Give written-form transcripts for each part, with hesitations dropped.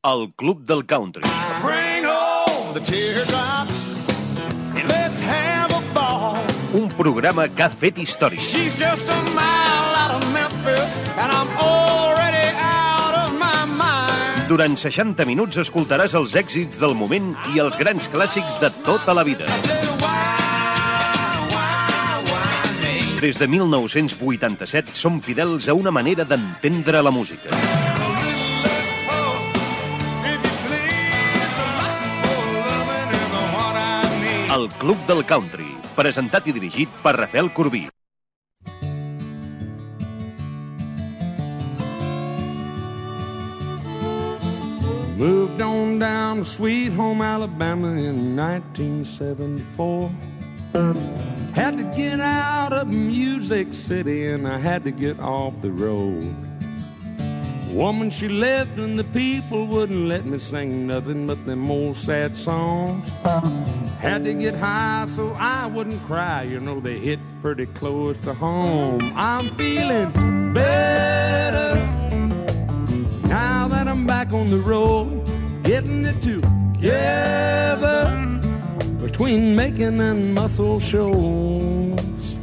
El Club del Country. Bring home the teardrops and let's have a ball. Un programa que ha fet història. She's just a mile out of Memphis and I'm already out of my mind. Durant 60 minuts escoltaràs els èxits del moment i els grans clàssics de tota la vida. Des de 1987 som fidels a una manera d'entendre la música. El Club del Country, presentat i dirigit per Rafael Corbí. Moved on down to Sweet Home, Alabama in 1974. Had to get out of Music City and I had to get off the road. Woman, she left and the people wouldn't let me sing nothing but them old sad songs. Had to get high so I wouldn't cry, you know they hit pretty close to home. I'm feeling better now that I'm back on the road, getting it together between making and muscle shows.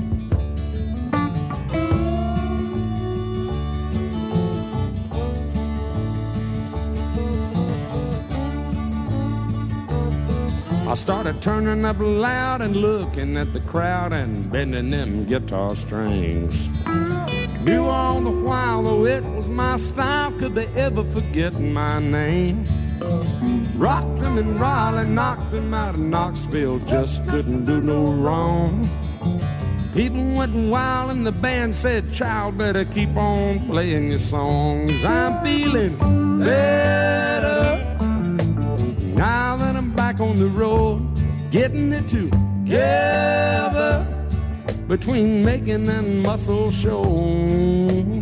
I started turning up loud and looking at the crowd and bending them guitar strings. Knew all the while, though it was my style, could they ever forget my name? Rocked them in Raleigh, knocked them out of Knoxville, just couldn't do no wrong. People went wild and the band said, child, better keep on playing your songs. I'm feeling better now that I'm back on the road, getting it together between making and muscle shows.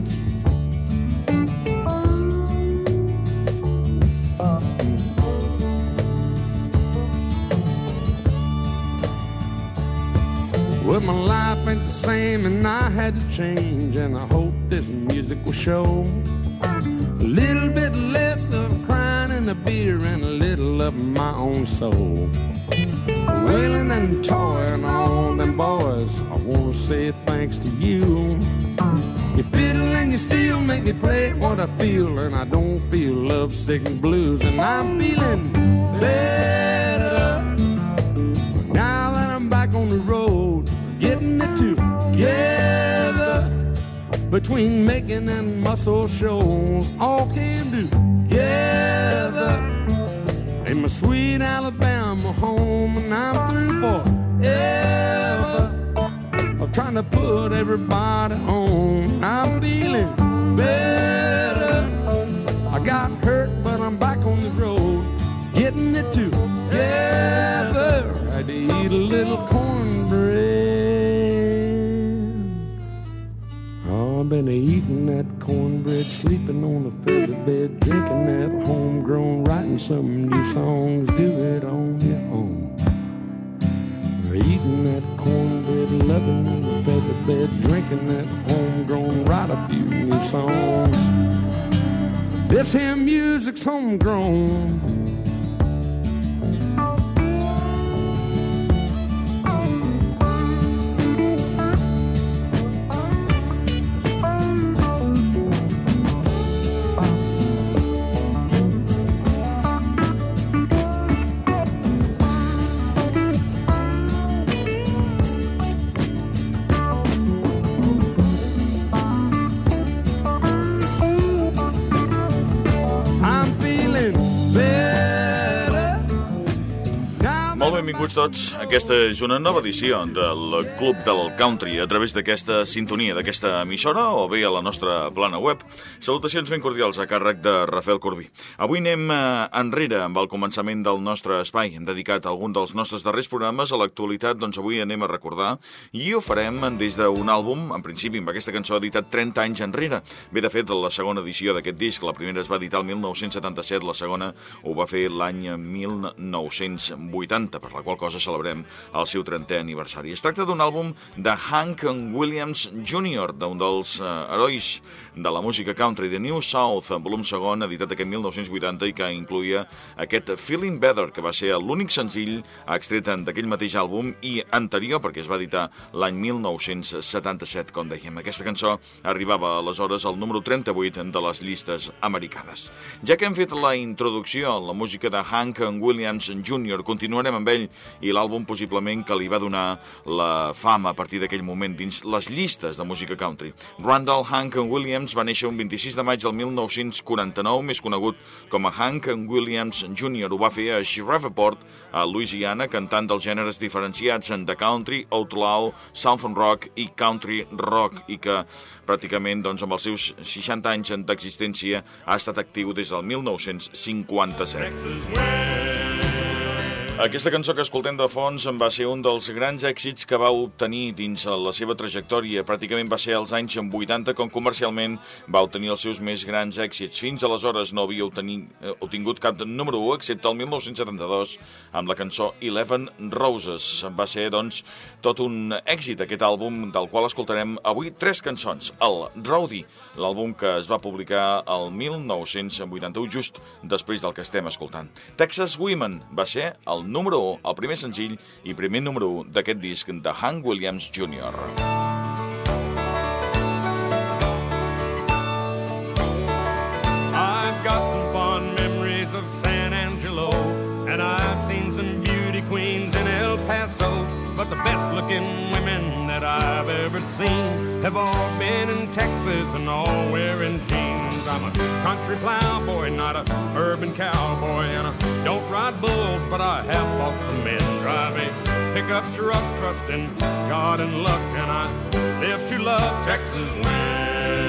Well, my life ain't the same and I had to change, and I hope this music will show a little bit less of crying and a beer and a little of my own soul. Wailing and toying on them boys, I wanna say thanks to you. You fiddle and you still make me play what I feel, and I don't feel lovesick and blues, and I'm feeling better now that I'm back on the road, getting it together between making and muscle shows. All can do together in my sweet Alabama home, and I'm through forever of trying to put everybody on. I'm feeling better. I got hurt, but I'm back on the road, getting it together. I had to eat a little cornbread. Oh, I've been eating that cornbread, sleeping on the feather bed, drinking that homegrown, writing some new songs. Do it on your own. Eating that cornbread, loving the feather bed, drinking that homegrown, write a few new songs. This here music's homegrown. Benvinguts tots. Aquesta és una nova edició del Club del Country a través d'aquesta sintonia, d'aquesta emissora o bé a la nostra plana web. Salutacions ben cordials a càrrec de Rafael Corbí. Avui anem enrere amb el començament del nostre espai. Hem dedicat algun dels nostres darrers programes a l'actualitat, doncs avui anem a recordar i ho farem des d'un àlbum, en principi amb aquesta cançó editat 30 anys enrere. Bé, de fet, la segona edició d'aquest disc, la primera es va editar el 1977, la segona ho va fer l'any 1980. per la qual cosa celebrem el seu 30è aniversari. Es tracta d'un àlbum de Hank Williams Jr., d'un dels herois de la música country de New South, volum segon, editat aquest 1980 i que incluïa aquest Feeling Better, que va ser l'únic senzill extret d'aquell mateix àlbum i anterior, perquè es va editar l'any 1977, com dèiem. Aquesta cançó arribava aleshores al número 38 de les llistes americanes. Ja que hem fet la introducció a la música de Hank Williams Jr., continuarem amb ell i l'àlbum possiblement que li va donar la fama a partir d'aquell moment dins les llistes de música country. Randall Hank Williams va néixer un 26 de maig del 1949, més conegut com a Hank Williams Jr. Ho va fer a Shreveport, a Louisiana, cantant dels gèneres diferenciats de country, outlaw, southern rock i country rock, i que pràcticament amb els seus 60 anys d'existència ha estat actiu des del 1957. Aquesta cançó que escoltem de fons va ser un dels grans èxits que va obtenir dins la seva trajectòria. Pràcticament va ser als anys 80 com comercialment va obtenir els seus més grans èxits. Fins aleshores no havia obtingut cap número 1, excepte el 1972, amb la cançó 11 Roses. Va ser, doncs, tot un èxit aquest àlbum, del qual escoltarem avui 3 cançons. El Rowdy, l'àlbum que es va publicar el 1981, just després del que estem escoltant. Texas Women va ser el número 1, el primer senzill i primer número 1 d'aquest disc de Hank Williams Jr. I've got some fond memories of San Angelo, and I've seen some beauty queens in El Paso, but the best looking women that I've ever seen have all been in Texas and all wearing jeans. I'm a country plowboy, not an urban cowboy, and I don't ride bulls, but I have fought some men driving pickup truck, trusting God and luck, and I live to love Texas women.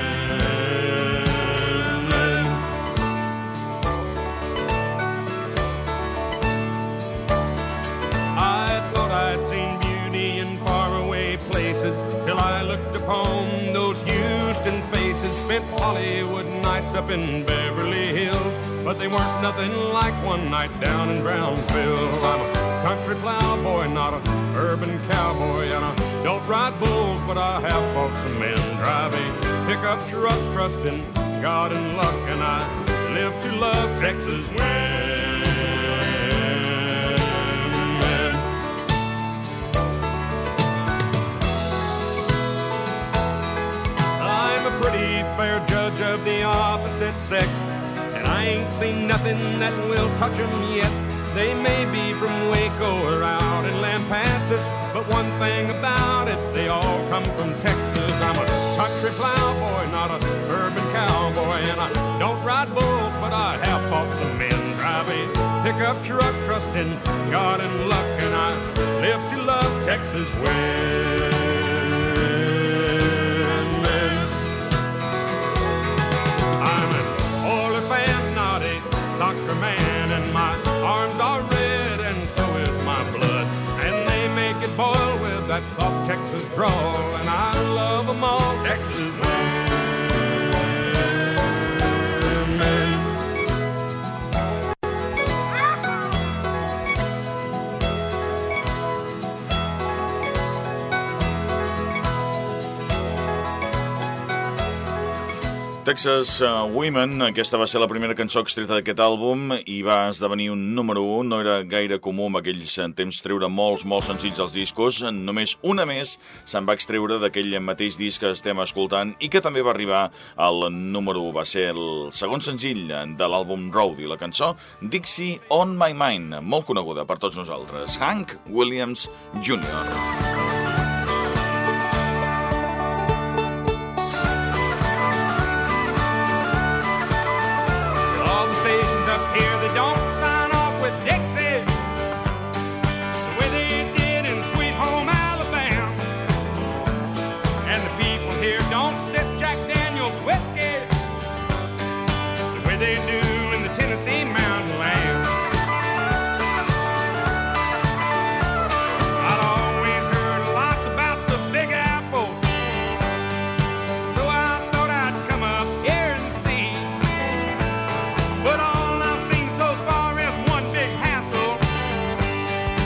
I thought I'd seen beauty in faraway places till I looked upon those Houston faces. Spent Hollywood nights up in Beverly Hills, but they weren't nothing like one night down in Brownsville. I'm a country plowboy, not an urban cowboy, and I don't ride bulls, but I have fought some men driving pickup truck, trusting God and luck, and I live to love Texas women. Pretty fair judge of the opposite sex, and I ain't seen nothing that will touch them yet. They may be from Waco or out in Lampasas, but one thing about it, they all come from Texas. I'm a country plowboy, not an urban cowboy, and I don't ride bulls, but I have fought some men driving pickup truck, trusting God and luck, and I live to love Texas women. Soccer man, and my arms are red, and so is my blood, and they make it boil with that soft Texas drawl, and I love them all, Texas women. Texas Women, aquesta va ser la primera cançó extreta d'aquest àlbum i va esdevenir un número 1. No era gaire comú en aquells temps treure molts senzills als discos. Només una més se'n va extreure d'aquell mateix disc que estem escoltant i que també va arribar al número 1. Va ser el segon senzill de l'àlbum Rowdy, la cançó Dixie on My Mind, molt coneguda per tots nosaltres. Hank Williams Jr. Here they don't sign off with Dixie the way they did in Sweet Home Alabama, and the people here don't sip Jack Daniel's whiskey the way they do in the Tennessee mountain land. I'd always heard lots about the Big Apple, so I thought I'd come up here and see, but all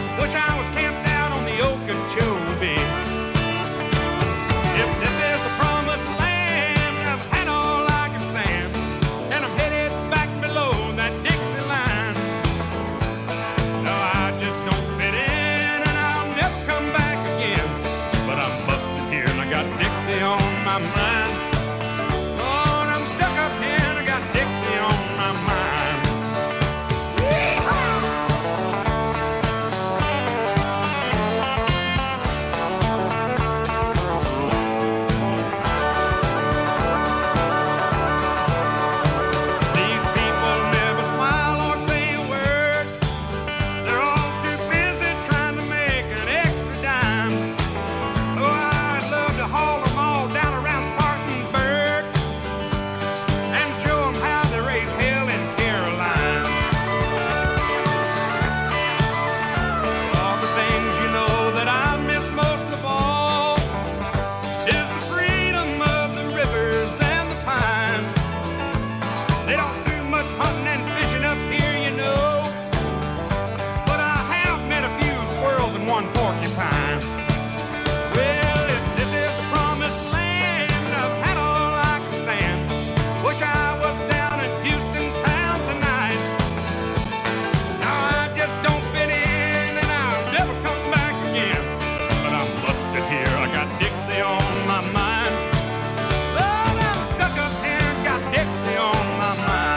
They don't do much hunting and fishing up here, you know. But I have met a few squirrels and one porcupine. Well, if this is the promised land, I've had all I can stand. Wish I was down in Houston town tonight. Now I just don't fit in and I'll never come back again. But I'm busted here, I got Dixie on my mind. Lord, I'm stuck up here, got Dixie on my mind.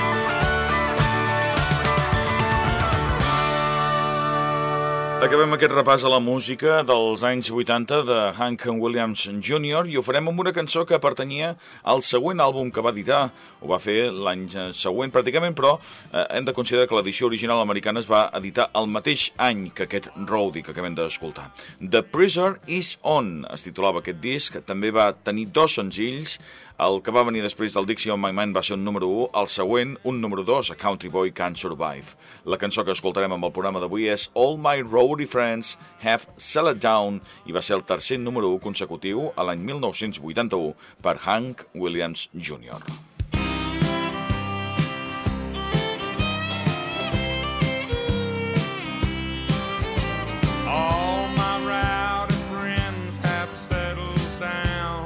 Acabem aquest repàs a la música dels anys 80 de Hank Williams Jr. i ho farem amb una cançó que pertanyia al següent àlbum que va editar. Ho va fer l'any següent pràcticament, però hem de considerar que l'edició original americana es va editar el mateix any que aquest Roadie que acabem d'escoltar. The Pressure Is On es titulava aquest disc, també va tenir 2 senzills. El que va venir després del Dixie on My Mind va ser un número 1, el següent, un número 2, A Country Boy Can't Survive. La cançó que escoltarem amb el programa d'avui és All My Roadie Friends Have Settled Down i va ser el tercer número 1 consecutiu a l'any 1981 per Hank Williams Jr. All my rowdy friends have settled down,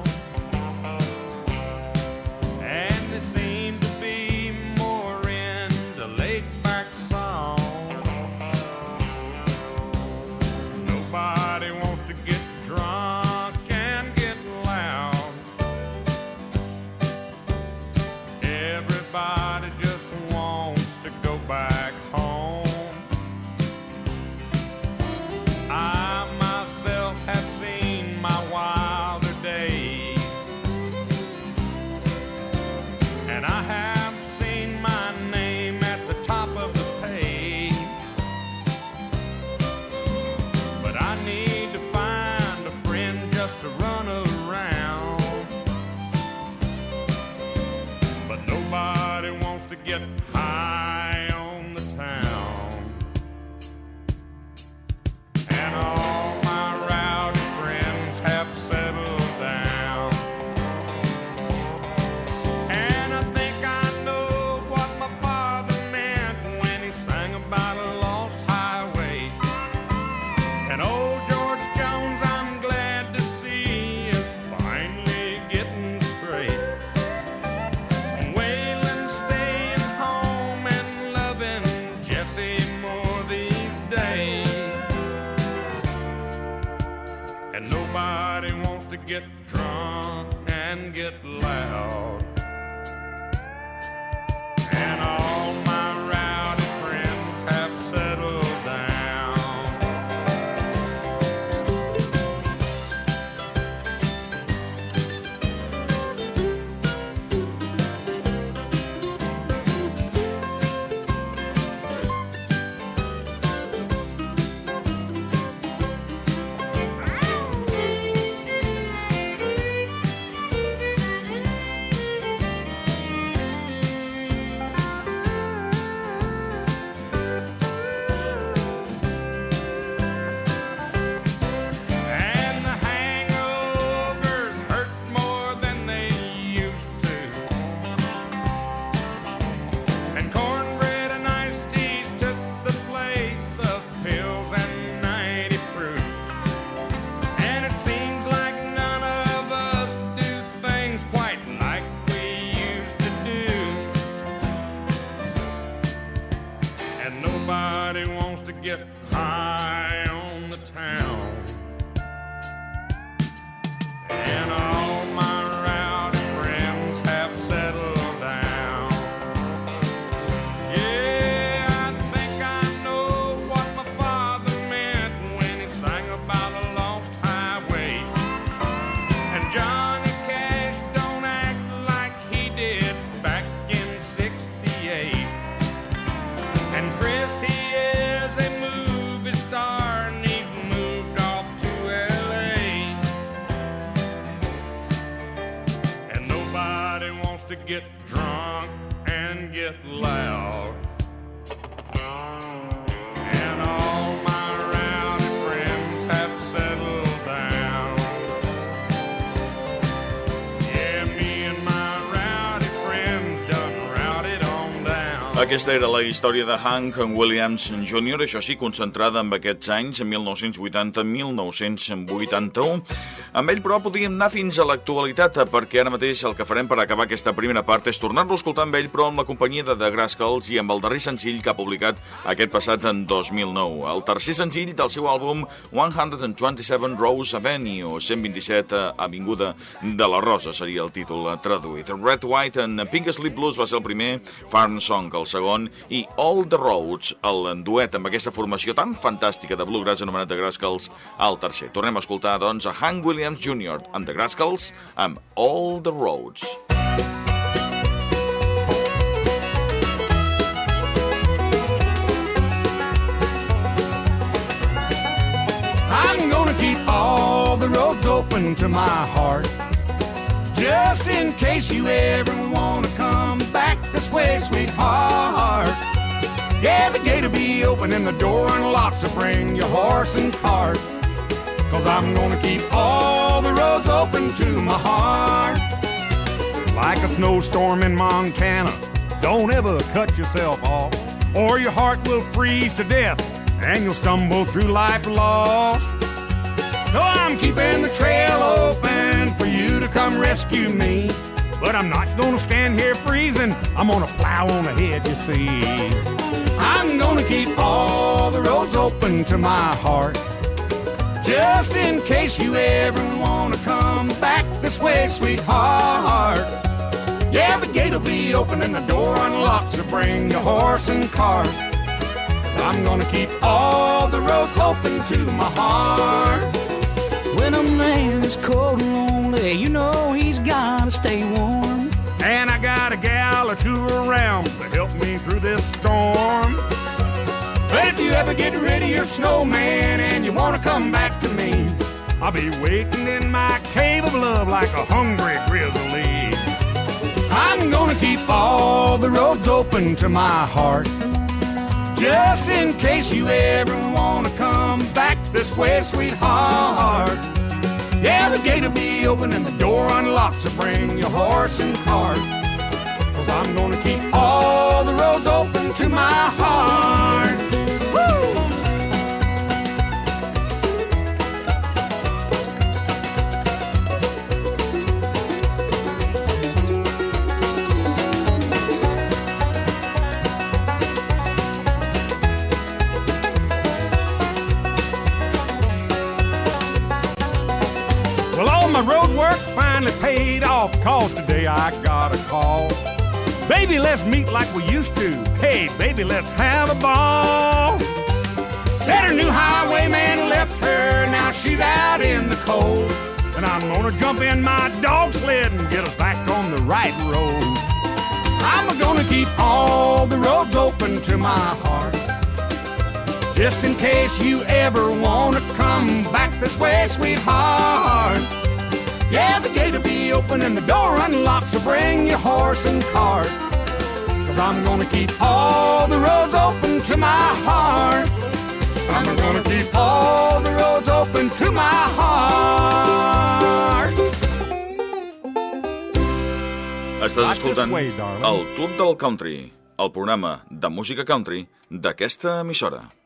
and they seem to be more into laid-back songs. Nobody wants to get drunk and get loud. Everybody just wants to go back home. I myself have seen my wilder days, and I have seen my name at the top of the page. But I need to find a friend just to run around. But nobody wants to get high on the town. And all my rowdy friends have settled down. And I think I know what my father meant when he sang about a lost highway. And old George Jones, I'm glad to see, is finally getting straight. And Waylon staying home and loving Jesse more these days. And nobody wants to get drunk and get loud. And all my rowdy friends have settled down. And the hangovers hurt more than they used to. And cornbread and iced teas took the place of pills and 90 proof. And it seems like none of us do things quite like we used to do. And nobody wants to get high on the town. And all my rowdy friends have settled down. Yeah, I think I know what my father meant when he sang about a lost highway. And Johnny Cash don't act like he did back in '68. And Chris, he is a movie star and he's moved off to L.A. And nobody wants to get drunk and get loud. And all my rowdy friends have settled down. Yeah, me and my rowdy friends done Aquesta era la història de Hank Williams Jr., això sí, concentrada en aquests anys, 1980-1981. Amb ell, però, podríem anar fins a l'actualitat, perquè ara mateix el que farem per acabar aquesta primera part és tornar-lo a escoltar amb ell, però amb la companyia de The Rascals i amb el darrer senzill que ha publicat aquest passat en 2009. El tercer senzill del seu àlbum 127 Rose Avenue, 127 Avinguda de la Rosa, seria el títol traduït. Red, White and Pink Slip Blues va ser el primer, Farm Song el segon, i All the Roads, el duet amb aquesta formació tan fantàstica de bluegrass anomenat The Rascals, el tercer. Tornem a escoltar, doncs, a Hank Williams Jr. and The Rascals amb All the Roads. I'm gonna keep all the roads open to my heart, just in case you ever wanna come back this way, sweetheart. Yeah, the gate'll be open and the door unlocked, so bring your horse and cart, 'cause I'm gonna keep all the roads open to my heart. Like a snowstorm in Montana, don't ever cut yourself off, or your heart will freeze to death and you'll stumble through life lost. So I'm keeping the trail open for you to come rescue me, but I'm not gonna stand here freezing, I'm gonna plow on ahead, you see. I'm gonna keep all the roads open to my heart, just in case you ever wanna come back this way, sweetheart. Yeah, the gate'll be open and the door unlocked, so bring your horse and cart, 'cause I'm gonna keep all the roads open to my heart. When a man is cold and lonely, you know he's gotta stay warm. And I got a gal or two around to help me through this storm. But if you ever get rid of your snowman and you wanna come back to me, I'll be waiting in my cave of love like a hungry grizzly. I'm gonna keep all the roads open to my heart, just in case you ever wanna come back this way, sweetheart. Yeah, the gate'll be open and the door unlocked, so bring your horse and cart, 'cause I'm gonna keep all the roads open to my heart. Woo! Well, all my road work finally paid off, 'cause today I got a call. Baby, let's meet like we used to. Hey, baby, let's have a ball. Said her new highwayman left her, now she's out in the cold, and I'm gonna jump in my dog sled and get us back on the right road. I'm gonna keep all the roads open to my heart, just in case you ever wanna come back this way, sweetheart. Yeah, the gate'll be open and the door unlocked, so bring your horse and cart, 'cause I'm gonna keep all the roads open to my heart. I'm gonna keep all the roads open to my heart. Estàs escoltant el Club del Country, el programa de música country d'aquesta emissora.